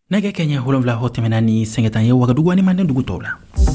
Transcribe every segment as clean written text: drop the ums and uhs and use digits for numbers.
nage Kenya hulomvla ho tɛmɛna ni sɛngɛtan ye Wagadugu ani Manden dugu tɔw la.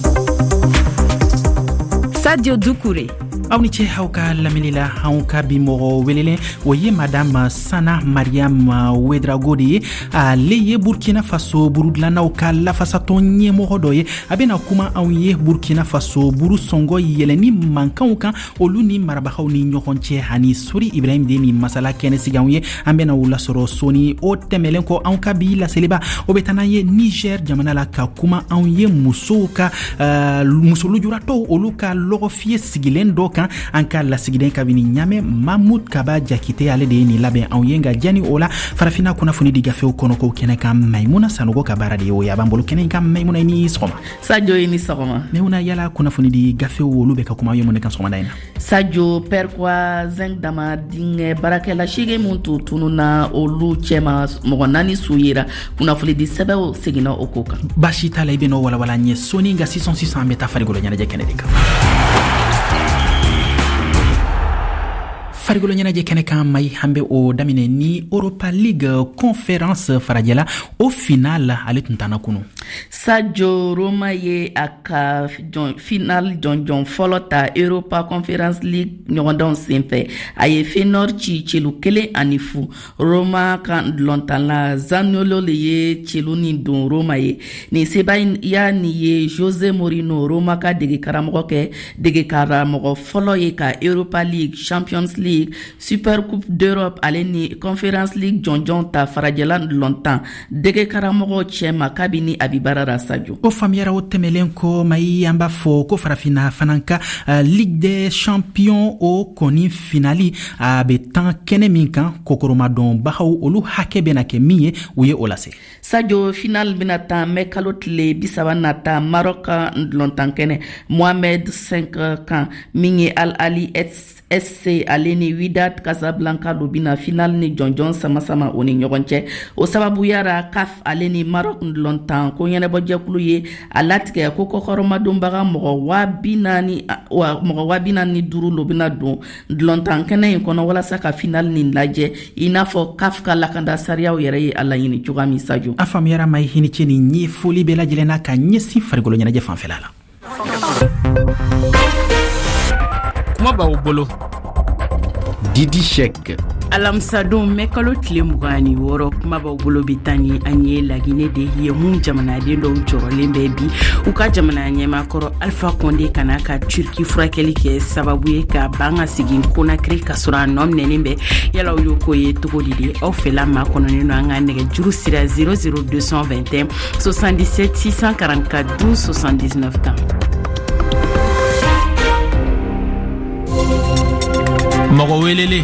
Sadio Doucouré aw ni ce aw ka lamɛnni la anw ka bi mɔgɔ welelen o ye madame Sana Mariam Ouedraogo de ye ale ye Burkina Faso burudilannaw ka lafasatɔn ɲɛmɔgɔ dɔ ye a bɛna kuma anw ye Burkina Faso buru sɔngɔ yɛlɛni mankanw kan olu ni marabagaw ni ɲɔgɔn cɛ ani Sori Ibrahim de ni masala kɛnɛ sigi anw ye an bɛna u lasɔrɔ soni o tɛmɛlen kɔ anw ka bi laseliba o bɛ taa n'an ye Niger jamana la ka kuma anw ye musow ka musolujuratɔw olu ka lɔgɔfiyɛ sigilen dɔ kan an ka lasigiden kabini Ɲame Mahmoud Kaba Jakite ale de ye nin labɛn anw ye nka jani o la farafina kunnafoni di gafew kɔnɔ ko kɛnɛ kan Maimuna Sanogo ka baara de ye o ye a b'an bolo kɛnɛ in kan Maimuna ni sɔgɔma. Sadio ni sɔgɔma. Maimuna yala kunnafoni di gafew olu bɛ ka kuma ye mun de kan sɔgɔmada in na. Sadio Perkwa Zeng Dama Dingɛ baarakɛla seegin mun tununa olu cɛma mɔgɔ 4 su yera kunnafoni di sɛbɛnw seginna o ko kan. Baasi t'a la i bɛ n'o walawala an ye soni nka sisan an bɛ taa farikolo ɲɛnajɛ kɛnɛ de kan. farigolo ɲɛnajɛ kɛnɛ kan mai an bɛ o daminɛ ni Europa League Conference farajɛla o final ale tun tanna kunu. Sadio Roma ye a ka final jɔnjɔn fɔlɔ ta Europa Conference League ɲɔgɔndanw senfɛ a ye Feyenoord ci celu 1-0. Roma kan dulɔntanla Zaniolo le ye celu ni don Roma ye ni sebaya ni ye Jose Mourinho Roma ka dege karamɔgɔ fɔlɔ ye ka Europa League, Champions League, Super Coupe d'Europe ale ni Conference League jɔnjɔn ta farajɛla dulɔntan dege karamɔgɔ cɛma kabini Abibarara Sadio. O famiyara o tɛmɛlen kɔ mai an b'a fɔ ko farafina fana ka Ligue des Champions o kɔni finali a bɛ tan kɛnɛ min kan kokoromadɔnbagaw olu hakɛ bɛna kɛ min ye u ye o lase. Sadio final bɛna taa mɛ kalo tile 30 nata Maroc ka dulɔntan kɛnɛ Mohamed 5 kan min ye Al Ali SC ale ni Wydad Casablanca lobina final ni jɔnjɔn sama o ni ɲɔgɔn cɛ o sababu yara CAF ale ni Maroc dulɔntan ko ɲɛnabɔjɛkulu ye a latigɛ ko kɔkɔrɔmadonbaga mɔgɔ 45 lobina don dulɔntan kɛnɛ in kɔnɔ walasa ka final ni lajɛ i n'a fɔ CAF ka lakanda sariyaw yɛrɛ ye a laɲini cogoya min Sadio. A famiyara mai hini ce ni ɲɛ foli bɛɛ lajɛlen na ka ɲɛsin farikolo ɲɛnajɛ fanfɛla la. Kuma b'aw bolo Didi Check alamsadon mɛ kalo tile 26 kuma b'aw bolo bi tan ni an ye laginɛ de ye mun jamanaden dɔw jɔrɔlen bɛ bi u ka jamana ɲɛmakɔrɔ Alpha Condé kana ka Turki furakɛli kɛ sababu ye ka ban ka segin Conakry ka sɔrɔ a nɔ minɛnen bɛ yala u y'o ko ye cogo di de aw fɛla maa kɔnɔnen no an ka nɛgɛjuru sira 00221 77 644 12 79 kan. mɔgɔ welele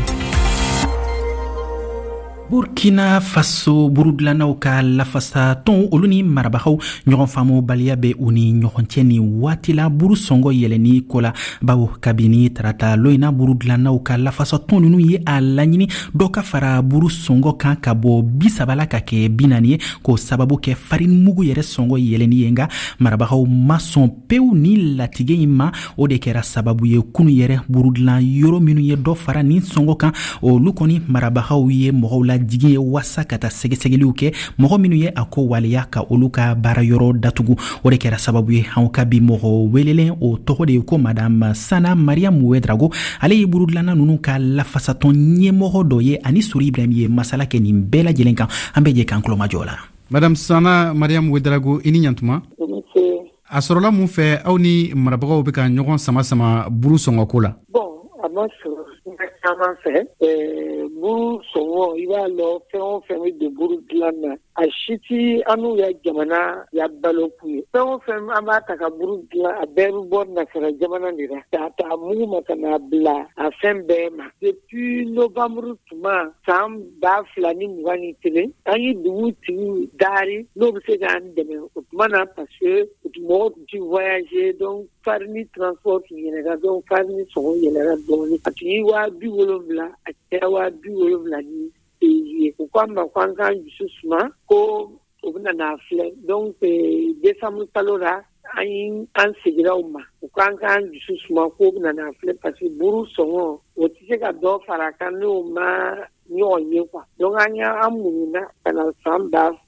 Burkina Faso burudilannaw ka lafasa tɔn olu ni marabagaw ɲɔgɔn faamu baliya bɛ u ni ɲɔgɔn cɛ ni waati la buru sɔngɔ yɛlɛni ko la bawo kabini tarata loina burudilannaw ka lafasa tɔn ninnu ye a laɲini dɔ ka fara buru sɔngɔ kan ka bɔ 30 la ka kɛ 40 ye k'o sababu kɛ farini mugu yɛrɛ sɔngɔ yɛlɛni ye nka marabagaw ma sɔn pewu ni latigɛ in ma o de kɛra sababu ye kunu yɛrɛ burudilan yɔrɔ minnu ye dɔ fara ni sɔngɔ kan olu kɔni marabagaw ye mɔgɔw la jigi ye wasa ka taa sɛgɛsɛgɛliw kɛ mɔgɔ minnu ye a ko waliya ka olu ka baara yɔrɔ datugu o de kɛra sababu ye anw ka bi mɔgɔ welelen o tɔgɔ de ye ko madame Sana Mariam Ouedraogo ale ye burudilanna ninnu ka lafasatɔn ɲɛmɔgɔ dɔ ye ani Sori Ibrahim ye masala kɛ nin bɛɛ lajɛlen kan an bɛ jɛ k'an kulomajɔ la. Madame Sana Mariam Ouedraogo i ni ɲantuma a sɔrɔla mun fɛ aw ni marabagaw bɛ ka ɲɔgɔn sama buru sɔngɔko la. A ma sɔrɔ caman fɛ buru sɔngɔ i b'a lɔ fɛn o fɛn bɛ don buru dilan na a si ti an n'u ya jamana ya balo kun ye fɛn o fɛn an b'a ta ka buru dilan a bɛɛ bɛ bɔ nasara jamana de la k'a ta mugu ma ka n'a bila a fɛn bɛɛ ma depuis novembre tuma san 2021 an ye dugu tigiw dari n'o bɛ se k'an dɛmɛ o tuma na parce que mɔgɔw tun ti voyager donc farini transport tun yɛlɛra donc farini sɔngɔ yɛlɛra dɔɔnin a tun ye 70,000 a kɛra 70,000 ni ye u ko an ma ko an k'an dusu suma ko u bɛna n'a filɛ donc décembre kalo la an segira u ma u ko an k'an dusu suma ko u bɛna n'a filɛ parce que buru sɔngɔ o tɛ se ka dɔ fara kan n'o ma ɲɔgɔn ye quoi donc an muɲuna ka na san 2021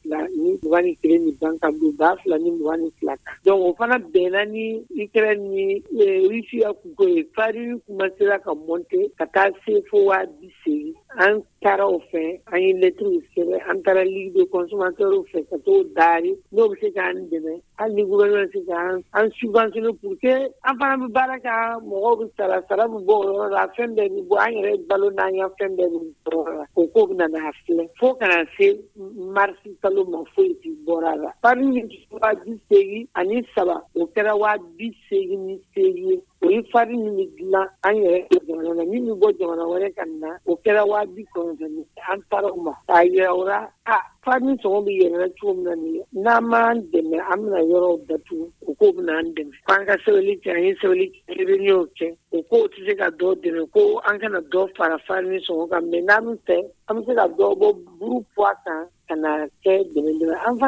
ni mugan ni kelen ni ban ka don 2022 kan donc o fana bɛnna ni Ukraine ni Russia kuko ye fari commencera ka monter ka taa se fo 80 an taara o fɛ an ye lettre sɛbɛn an taara Ligue des consommateurs fɛ ka t'o daari n'o bɛ se k'an dɛmɛ hali ni gouvernement se k'an subventionner pour que an fana bɛ baara kɛ mɔgɔw bɛ sara bɛ bɔ o yɔrɔ la fɛn bɛɛ bɛ bɔ an yɛrɛ balo n'an ya fɛn bɛɛ bɛ bɔ o yɔrɔ la o ko bɛ na n'a filɛ fo kana se marisi kalo ma foyi ti bɔra la fari min 80 ani 3 o kɛra 80 ye o ye fari min bɛ dilan an yɛrɛ jamana na min bɛ bɔ jamana wɛrɛ ka na o kɛra 90 an taara o ma k'a yira o la fari ni sɔngɔ bɛ yɛlɛn cogo min na nin ye n'an m'an dɛmɛ an bɛna yɔrɔw datugu o ko bɛna an dɛmɛ f'an ka sɛbɛnni kɛ an ye sɛbɛnni réunion kɛ o ko tɛ se ka dɔ dɛmɛ ko an kana dɔ fara fari ni sɔngɔ kan mɛ n'an bɛ fɛ an bɛ se ka dɔ bɔ buru poids kan ka na kɛ dɛmɛ an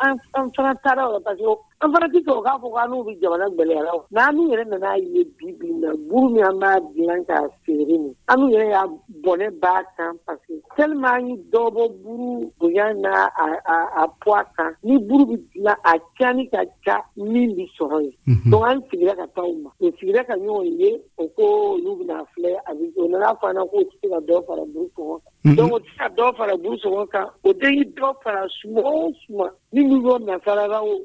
fana taara o la parce que an fana tɛ sɔn k'a fɔ k'an n'u bɛ jamana gɛlɛyara o n'an yɛrɛ nana ye bi na buru min an b'a dilan k'a feere nin an yɛrɛ y'a bɔnɛ b'a kan parce que tellement an ye dɔ bɔ buru bonya na a poids kan ni buru bɛ dilan a cani ka ca min bɛ sɔrɔ ye donc an sigira ka taa o ma o sigira ka ɲɔgɔn ye o ko olu bɛna filɛ a bɛ o nana fɔ an na k'o tɛ se ka dɔ fara buru sɔngɔ kan donc o tɛ se ka dɔ fara buru sɔngɔ kan o tɛ ye dɔ fara suma o suma ni min bɔ nasara o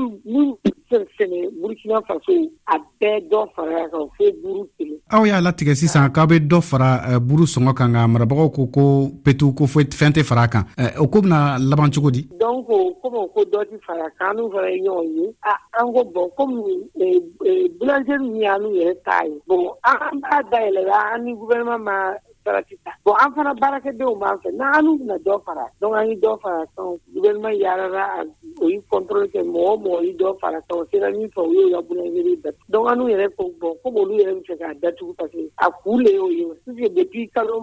ni sɛnɛ Burkina Faso a bɛɛ dɔ fara kan fo buru kelen. Aw y'a latigɛ sisan k'aw bɛ dɔ fara buru sɔngɔ kan nka marabagaw ko petu ko fɛn tɛ fara kan o ko bɛna laban cogo di. donc komi ko dɔ tɛ fara kan n'u fana ye ɲɔgɔn ye an ko bon komi boulangerie min y'an yɛrɛ ta ye bon an b'a dayɛlɛ la an ni gouvernement ma sarati ta bon an fana baarakɛdenw b'an fɛ n'an bɛna dɔ fara donc an ye dɔ fara kan gouvernement yaarara o yi contrôle kɛ mɔgɔ yi dɔ fara kan o sera min fɛ o y'o ka boulangerie datugu donc an yɛrɛ ko bon komi olu yɛrɛ bɛ fɛ k'a datugu parce que a kun le y'o ye puisque depuis kalo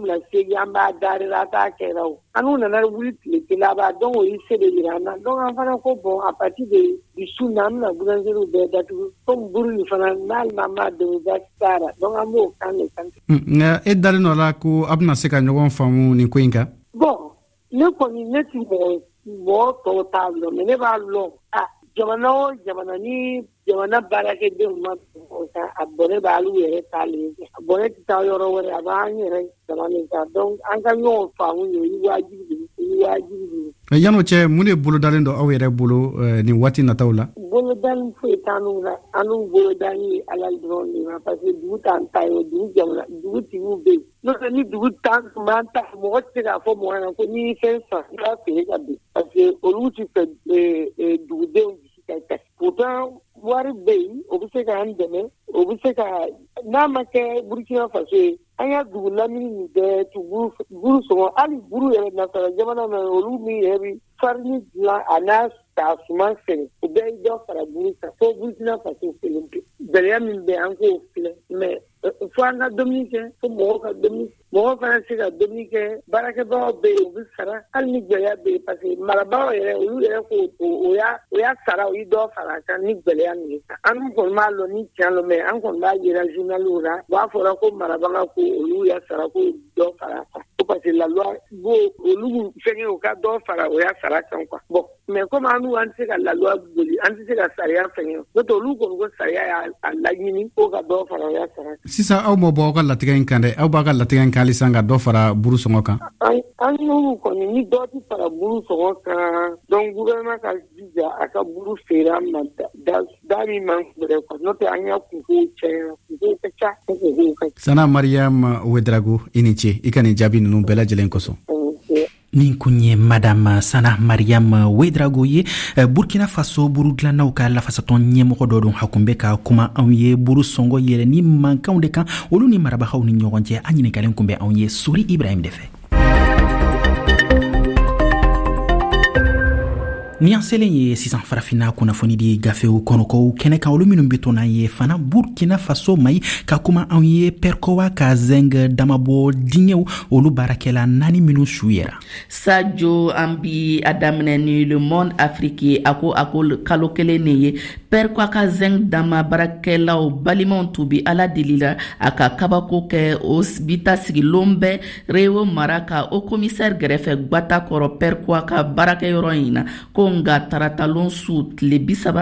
7 an b'a darira a t'a kɛra o an nana wuli tile kelen a b'a donc o yi se de jira an na donc an fana ko bon à partir de su na an bɛna boulangerie bɛɛ datugu komi buru nin fana n'ale ma dɛmɛ gasi taara donc an b'o kan de kan. nka e dalen nɔ la ko a bɛna se ka ɲɔgɔn faamu nin ko in kan. bon ne kɔni ne ti mɔgɔ tɔw t'a lɔ mais ne b'a lɔ jamana o jamana ni jamana baarakɛdenw ma a bɔnɛ b'alu yɛrɛ t'ale ye a bɔnɛ tɛ taa yɔrɔ wɛrɛ a b'an yɛrɛ jamana in kan donc an ka ɲɔgɔn faamu ye o ye wajibi de ye. yan'o cɛ mun de bolodalen don aw yɛrɛ bolo nin waati nataw la. bolodali foyi t'an na an n'u bolodali ye ala dɔrɔn de ma parce que dugu t'an ta ye dugu tigiw bɛ yen n'o tɛ ni dugu t'an tun b'an ta mɔgɔ tɛ se k'a fɔ mɔgɔ na ko n'i ye fɛn san i b'a feere ka bin parce que olu tɛ fɛ dugudenw ka kɛ pourtant wari bɛ yen o bɛ se k'an dɛmɛ o bɛ se ka n'a ma kɛ Burkina Faso ye an y'a dugu lamini nin bɛɛ tu buru sɔngɔ hali buru yɛrɛ nasara jamana na olu min yɛrɛ bɛ farini dilan a n'a ta suman sɛnɛ o bɛɛ ye dɔ fara buru kan fo Burkina Faso kelen pe gɛlɛya min bɛ an k'o filɛ mais fo an ka dumuni kɛ fo mɔgɔw ka dumuni mɔgɔw fana se ka dumuni kɛ baarakɛbagaw bɛ yen u bɛ sara hali ni gɛlɛya bɛ yen parce que marabagaw yɛrɛ olu yɛrɛ ko o y'a sara o ye dɔ fara kan ni gɛlɛya min ye an kɔni b'a lɔ ni tiɲɛ lɔ mais an kɔni b'a yira journaliw la b'a fɔra ko marabaga ko olu y'a sara ko dɔ fara kan ko parce que la loi bo olu fɛngɛ o ka dɔ fara o y'a sara kan quoi bon mais comme an tɛ se ka la loi boli an tɛ se ka sariya fɛngɛ n'o tɛ olu kɔni ko sariya y'a laɲini ko ka dɔ fara o y'a sara. sisan aw ma bɔ aw ka latigɛ in kan dɛ aw b'a ka latigɛ in kan halisa ka dɔ fara buru sɔngɔ kan. an y'olu kɔni ni dɔ tɛ fara buru sɔngɔ kan donc gouvernement ka jija a ka buru feere an ma da min man feere quoi n'o tɛ an y'a kunkow caya kunkow ka ca kunkow ka ca. Sana Mariam Ouedraogo i ni ce i ka nin jaabi ninnu bɛɛ lajɛlen kosɔn. nin kun ye madame Sana Mariam Ouedraogo ye Burkina Faso buru dilannaw ka lafasatɔn ɲɛmɔgɔ dɔ don hakun bɛ ka kuma anw ye buru sɔngɔ yɛlɛ ni mankanw de kan olu ni marabagaw ni ɲɔgɔn cɛ an ɲiningalen kun bɛ anw ye Sori Ibrahim de fɛ. ni an selen ye sisan farafina kunnafoni di gafew kɔnɔkɔw kɛnɛ kan olu minnu be to n'an ye fana burkina faso mayi ka kuma anw ye perkowa ka zɛng damabɔ diɲɛw olu baarakɛla 4 minnu su yɛra. Sadio an bi a daminɛ ni le monde afrique a ko kalo kelen ne ye perkowa ka zɛng dama baarakɛlaw balimaw tubi ala delila a ka kabako kɛ o bita sigilon bɛ rewo mara ka o commissaire gɛrɛfɛ gwata kɔrɔ perkowa ka baarakɛyɔrɔ in na ko nga taratalon su tile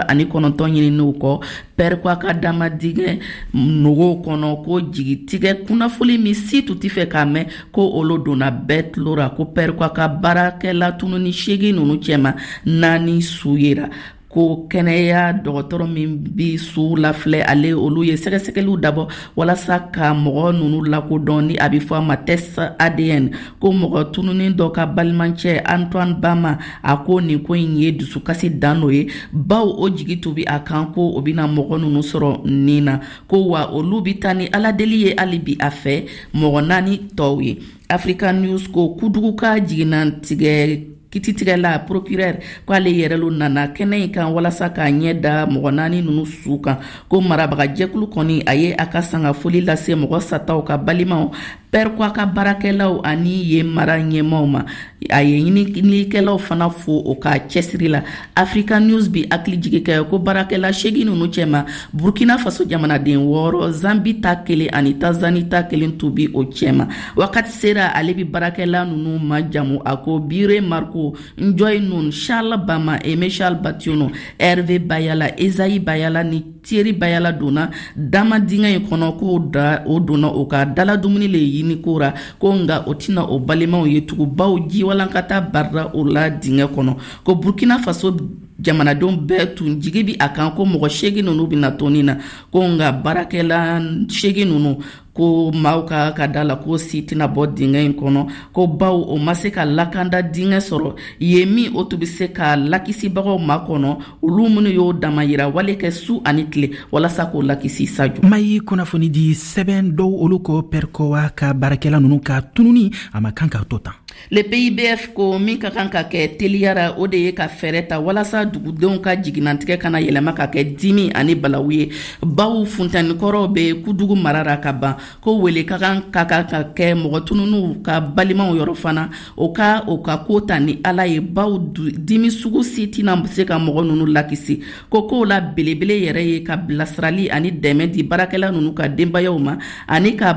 39 ɲininiw kɔ perkowa ka dama digɛ nogow kɔnɔ ko jigitigɛ kunnafoli min si tuti fɛ k'a mɛn ko olu donna bɛɛ tulora ko perkowa ka baarakɛla tununi 8 nunu cɛma 4 su yera ko kɛnɛya dɔgɔtɔrɔ min bi su lafilɛ ale olu ye sɛgɛsɛgɛliw dabɔ walasa ka mɔgɔ nunu lakodɔn ni a bɛ fɔ a ma test ADN ko mɔgɔ tununin dɔ ka balimancɛ Antoine Bama a ko nin ko in ye dusukasi dan n'o ye baw o jigi tubi a kan ko o bɛna mɔgɔ nunu sɔrɔ nin na ko wa olu bi taa ni ala deli ye hali bi a fɛ mɔgɔ 4 tɔw ye. Africa News ko kudugu ka jiginnatigɛ kititigɛla procureur ko ale yɛrɛlo nana kɛnɛ in kan walasa k'a ɲɛ da mɔgɔ 4 nunu su kan ko marabagajɛkulu kɔni a ye a ka sangafoli lase mɔgɔ sataw ka balimaw perkowa ka baarakɛlaw ani ye mara ɲɛmaw ma a ye ɲininikɛlaw fana fo o ka cɛsiri la. Africa News bi hakili jigi kɛ ko baarakɛla 8 nunu cɛma Burkina Faso jamanaden 6 Zambi ta 1 ani Tanzanie ta 1 tubi o cɛma wakati sera ale bi baarakɛla nunu majamu a ko Bire Marco Njoy Nun Charles Bama Aimé Charles Bationo Hervé Bayala Ezaï Bayala ni Thierry Bayala donna dama dinga in kɔnɔ ko o donna o ka dala dumuni le yini kora ko nga o tina o balimaw ye tugubaw jiwalankata barra o la dinga kɔnɔ ko Burkina Faso jamanadenw bɛɛ tun jigi bi a kan ko mɔgɔ 8 nunu bɛna toni na ko nga baarakɛla 8 nunu ko maaw ka dala ko si tina bɔ dingɛ in kɔnɔ ko baw o ma se ka lakanda dingɛ sɔrɔ ye min o tun bɛ se ka lakisibagaw ma kɔnɔ olu minnu y'o dama yira wale kɛ su ani tile walasa k'o lakisi Sadio. Mayi kunnafoni di sɛbɛn dɔw olu ko perkowa ka baarakɛla nunu ka tununi a ma kan ka to tan. Le PIBF ko min ka kan ka kɛ teliyara o de ye ka fɛɛrɛ ta walasa dugudenw ka jiginnatigɛ kana yɛlɛma ka kɛ dimi ani balawu ye baw funtanikɔrɔw bɛ kudugu marara ka ban ko wele ka kan ka kɛ mɔgɔ tununiw ka balimaw yɔrɔ fana o ka ko ta ni ala ye baw dimi sugu si tina se ka mɔgɔ nunu lakisi ko la belebele yɛrɛ ye ka bilasirali ani dɛmɛ di baarakɛla nunu ka denbayaw ma ani ka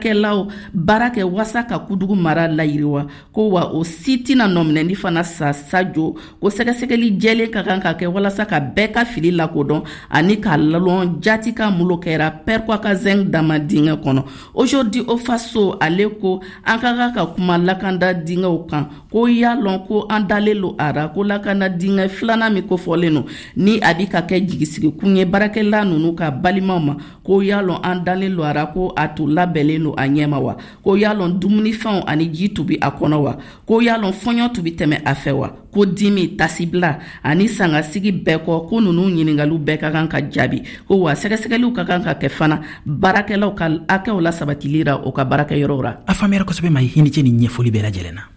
baarakɛ wasa ka kudugu mara layiriwa ko wa o si tina nɔminɛni fana sa Sadio ko sɛgɛsɛgɛli jɛlen ka kan ka kɛ walasa ka bɛɛ ka fili lakodɔn ani ka lalɔn jati ka mulo kɛra perkowa ka zɛng dama dingɛ kɔnɔ. Aujourd'hui au faso ale ko an ka kuma lakanda dingɛw kan ko y'a lɔn ko an dalen lo ara ko lakanda dingɛ filanan min kofɔlen no ni a bi ka kɛ jigisigikun ye baarakɛla nunu ka balimaw ma ko y'a lɔn an dalen lo ara ko a tun labɛnlen lo a ɲɛma wa ko y'a lɔn dumunifɛnw ani ji tubi a kɔnɔ wa ko y'a lɔn fɔɲɔ tubi tɛmɛ a fɛ wa ko dimi tasibila ani sangasigi bɛɛ kɔ ko nunu ɲiningaliw bɛɛ ka kan ka jaabi ko wa sɛgɛsɛgɛliw ka kan ka kɛ fana baarakɛlaw ka akɛw la sabatilira o ka baarakɛyɔrɔw ra. A faamuyara kosɛbɛ Mayi i ni ce ni ɲɛfɔli bɛɛ lajɛlen na.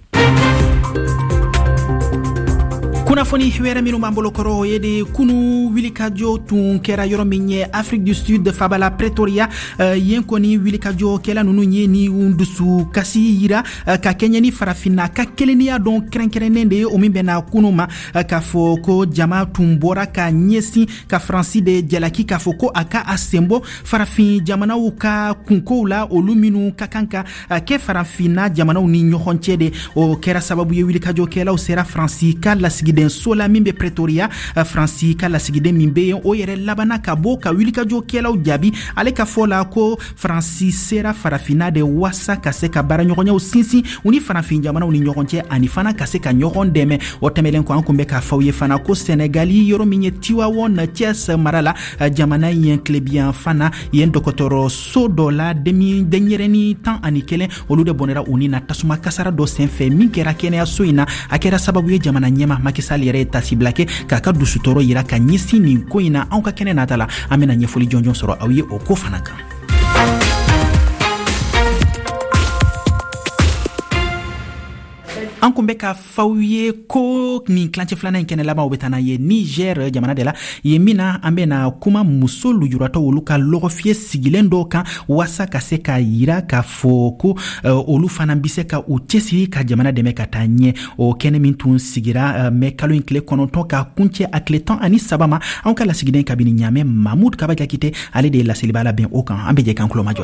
kunnafoni wɛrɛ minnu b'an bolo kɔrɔ o ye de kunu wulikajɔ tun kɛra yɔrɔ min ye Afrique du Sud Fabala Pretoria yen kɔni wulikajɔ kɛla nunu ye ni dusu kasi yira ka kɛɲɛ ni farafinna ka keleniya dɔn kɛrɛnkɛrɛnnen de ye o min bɛna kunu ma k'a fɔ ko jama tun bɔra ka ɲɛsin ka Faransi de jalaki k'a fɔ ko a ka a senbɔ farafin jamanaw ka kunkow la olu minnu ka kan ka kɛ farafinna jamanaw ni ɲɔgɔn cɛ de o kɛra sababu ye wulikajɔ kɛlaw sera Faransi ka lasigiden so la min bɛ Pretoria Faransi ka lasigiden min bɛ yen o yɛrɛ labana ka bɔ ka wulikajɔ kɛlaw jaabi ale ka fɔ la ko Faransi sera farafinna de wasa ka se ka baaraɲɔgɔnyaw sinsin u ni farafin jamanaw ni ɲɔgɔn cɛ ani fana ka se ka ɲɔgɔn dɛmɛ o tɛmɛlen kɔ an kun bɛ k'a fɔ ye fana ko Senegali yɔrɔ min ye Tiwawɔn Thiès mara la jamana yen tilebiyan fana yen dɔgɔtɔrɔso dɔ la denyɛrɛni 11 olu de bɔnɛra u ni na tasuma kasara dɔ senfɛ min kɛra kɛnɛyaso in na a kɛra sababu ye jamana ɲɛma Macky Sall yɛrɛ ye tasibila kɛ k'a ka dusutɔrɔ yira ka ɲɛsin nin ko in na anw ka kɛnɛ nata la an bɛna ɲɛfɔli jɔnjɔn sɔrɔ aw ye o ko fana kan. an kun bɛ bɛ ka faw ye ko nin kilancɛ filanan kɛnɛ laban o bɛ taa n'a ye Niger jamana de la ye min na an bɛna kuma muso lujuratɔ olu ka lɔgɔfiyɛ sigilen dɔw kan waasa ka se ka yira k'a fɔ ko olu fana bɛ se ka u cɛsiri ka jamana dɛmɛ ka taa ɲɛ o kɛnɛ min tun sigira mɛ kalo in tile 9 ka kuncɛ a tile 13 ma anw ka lasigiden kabini ɲamɛ Mahmud Kabaka Kite ale de ye laseliba labɛn o kan an bɛ jɛ kan kulomajɔ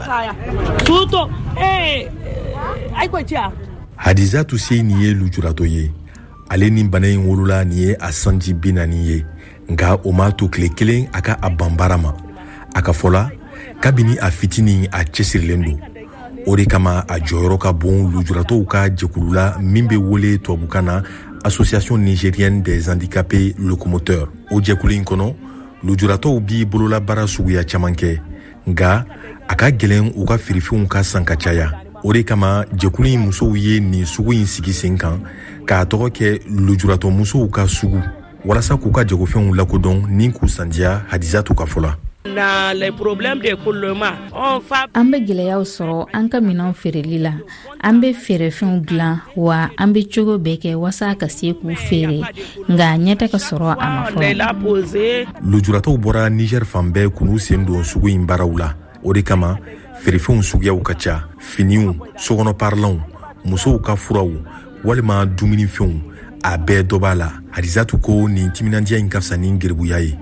Hadizatu Seyni ye lujuratɔ ye ale ni bana in wolola ni ye a sanji 40 ye nka o ma to tile kelen a ka a banbara ma a ka fɔla kabini a fitini a cɛsirilen don o de kama a jɔyɔrɔ ka bon lujuratɔw ka jɛkulu la min bɛ wele tubabukan na Association Nigérienne des Handicapés Locomoteurs o jɛkulu in kɔnɔ lujuratɔw bi bolola baara suguya caman kɛ nka a ka gɛlɛn u ka firifɛnw ka san ka caya o de kama jɛkulu in musow ye nin sugu in sigi sen kan k'a tɔgɔ kɛ lujuratɔ musow ka sugu walasa k'u ka jagofɛnw lakodɔn ni k'u sandiya Hadizatu ka fɔ la. An bɛ gɛlɛyaw sɔrɔ an ka minɛnw feereli la an bɛ feerefɛnw dilan wa an bɛ cogo bɛɛ kɛ wasa ka se k'u feere nka ɲɛtɛ ka sɔrɔ a ma fɔlɔ. Lujuratɔw bɔra Niger fan bɛɛ k'u sen don sugu in baaraw la o de kama feerefɛnw suguyaw ka ca finiw sokɔnɔ parlanw musow ka furaw walima dumunifɛnw a bɛɛ dɔ b'a la Hadizatu ko nin timinandiya in ka fisa ni geribuya ye.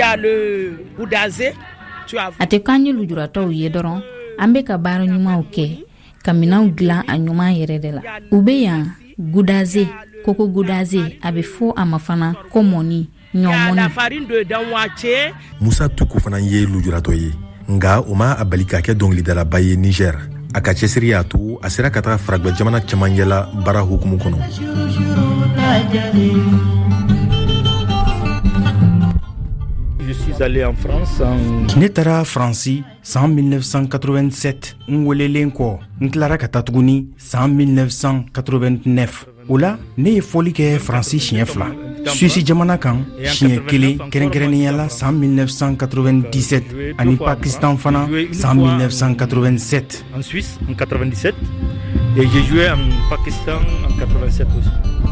A tɛ k'an ye lujuratɔw ye dɔrɔn an bɛ ka baara ɲumanw kɛ ka minɛnw dilan a ɲuman yɛrɛ de la u bɛ yan gudaze koko gudaze a bɛ fɔ a ma fana ko mɔni ɲɔmɔni. Musa Tuku fana ye lujuratɔ ye nka o ma a bali ka kɛ dɔnkilidalaba ye Niger a ka cɛsiri y'a to a sera ka taga faragba jamana caman yɛla baara hukumu kɔnɔ. Ne taara Faransi san 1987 n welelen kɔ n tilara ka taa tuguni san 1989 o la ne ye fɔli kɛ Faransi siɲɛ 2 Suisse jamana kan siɲɛ 1 kɛrɛnkɛrɛnnenya la san 1997 ani Pakistan fana san 1987. En Suisse en 97 et j'ai joué en Pakistan en 87 aussi.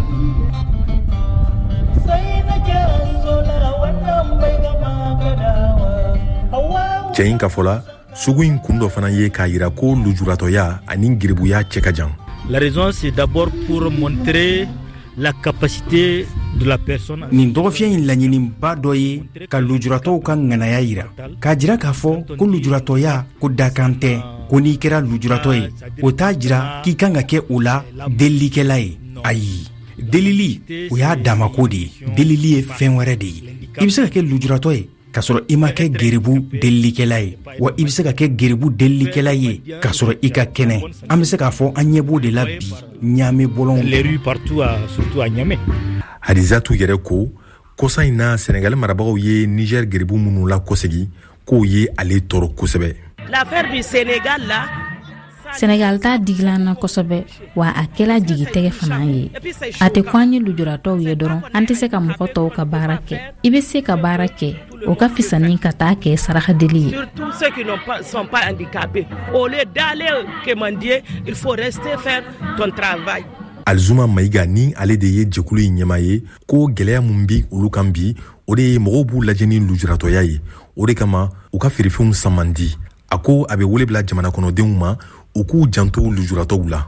Cɛ in ka fɔla sugu in kun dɔ fana ye k'a yira ko lujuratɔya ani geribuya cɛ ka jan. La raison c'est d'abord pour montrer la capacité de la personne. Nin dɔgɔfiɲɛ in laɲiniba dɔ ye ka lujuratɔw ka ŋanaya yira k'a jira k'a fɔ ko lujuratɔya ko dakan tɛ ko n'i kɛra lujuratɔ ye o t'a jira k'i kan ka kɛ o la delilikɛla ye ayi delili o y'a damako de ye delili ye fɛn wɛrɛ de ye i bɛ se ka kɛ lujuratɔ ye k'a sɔrɔ i ma kɛ geribu delilikɛla ye wa i bɛ se ka kɛ geribu delilikɛla ye k'a sɔrɔ i ka kɛnɛ an bɛ se k'a fɔ an ɲɛ b'o de la bi ɲaamɛ bɔlɔnw les rues partout surtout à Niamey. Hadizatu yɛrɛ ko kɔsa in na Senegal marabagaw ye Niger geribu minnu la kɔsegi k'o ye ale tɔɔrɔ kosɛbɛ. L'affaire du Sénégal là Senegal t'a digilan na kosɛbɛ wa a kɛla jigitɛgɛ fana ye a tɛ ko an ye lujuratɔw ye dɔrɔn an tɛ se ka mɔgɔ tɔw ka baara kɛ i bɛ se ka baara kɛ o ka fisa ni ka taa kɛ sarakadeli ye. Surtout ceux qui ne sont pas handicapés. Au lieu d'aller quémander, il faut rester faire ton travail. Alzuma Maïga ni ale de ye jɛkulu in ɲɛma ye ko gɛlɛya mun bi olu kan bi o de ye mɔgɔw b'u lajɛ ni lujuratɔya ye o de kama u ka feerefɛnw san man di a ko a bɛ wele bila jamana kɔnɔdenw ma u k'u janto lujuratɔw la.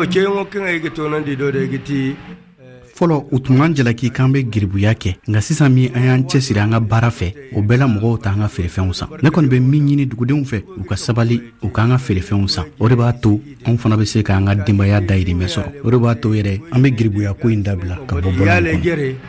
fɔlɔ u tun b'an jalaki k'an bɛ geribuya kɛ nka sisan min an y'an cɛsiri an ka baara fɛ o bɛɛ la mɔgɔw t'an ka feerefɛnw san ne kɔni bɛ min ɲini dugudenw fɛ u ka sabali u k'an ka feerefɛnw san o de b'a to anw fana bɛ se k'an ka denbaya dayirimɛ sɔrɔ o de b'a to yɛrɛ an bɛ geribuya ko in dabila ka bɔ bɔlɔn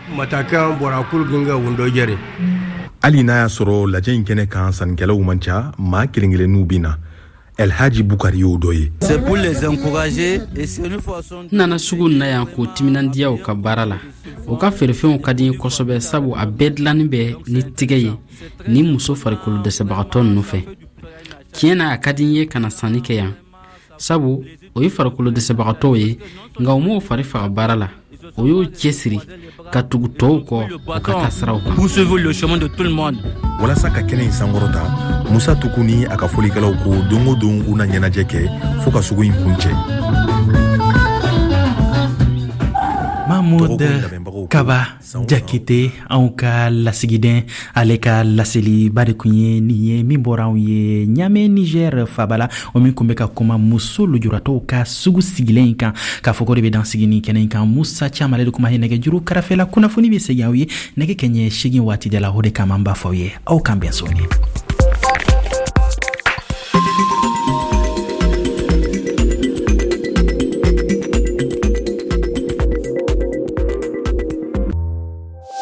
kɔnɔ. hali n'a y'a sɔrɔ lajɛ in kɛnɛ kan sannikɛlaw man ca maa kelen kelenninw bɛ na Elhaji Bukari y'o dɔ ye. C'est pour les encourager et c'est une façon. Nana sugu na yan ko timinandiya u ka baara la u ka feerefɛnw ka di kosɛbɛ sabu a bɛɛ dilanni bɛ ni tigɛ ye ni muso farikolo dɛsɛbagatɔ ninnu fɛ tiɲɛ na a ka di n ye ka na sanni kɛ yan sabu o ye farikolo dɛsɛbagatɔw ye nka u m'o fari faga baara la o y'o cɛsiri ka tugu tɔw kɔ u ka taa siraw kan. Poursuivez le chemin de tout le monde. walasa ka kɛnɛ in sankɔrɔta Musa Tuku ni a ka folikɛlaw ko don o don u na ɲɛnajɛ kɛ fo ka sugu in kun cɛ. Mahmoud Kaba Jakite anw ka lasigiden ale ka laseli ba de kun ye nin ye min bɔra anw ye ɲame Niger fabala o min kun bɛ ka kuma muso lujuratɔw ka sugu sigilen kan k'a fɔ ko de bɛ dan sigi nin kɛnɛ kan Musa Camale de kuma ye nɛgɛjuru karafɛla kunnafoni bɛ segin aw ye nɛgɛ kɛɲɛ 8 waati de la o de kama n b'a fɔ aw ye aw kan bɛn sɔni